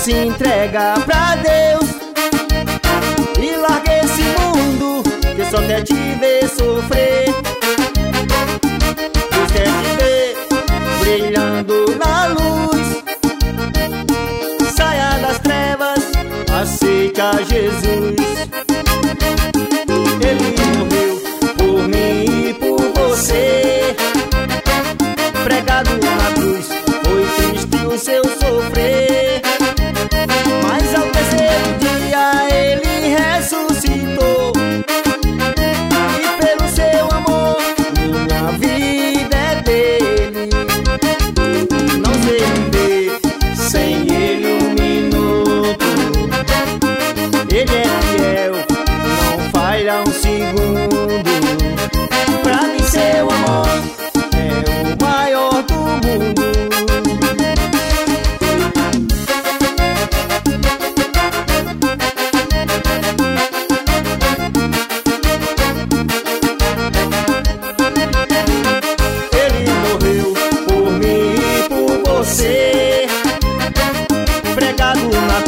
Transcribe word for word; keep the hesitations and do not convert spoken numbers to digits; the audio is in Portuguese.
se entrega pra Deus e larga esse mundo que só quer te ver sofrer. Deus quer te ver brilhando na luz. Saia das trevas, aceita Jesus. Ele morreu por mim e por você. Pregado na cruz, foi triste o seu sofrer. Mas ao terceiro dia ele ressuscitou. E pelo seu amor, minha vida é dele. Não sei viver sem ele um minuto. Ele é fiel, não falha um segundo. Pra mim seu amor é o maior do mundo. Ele morreu por mim e por você. Pregado na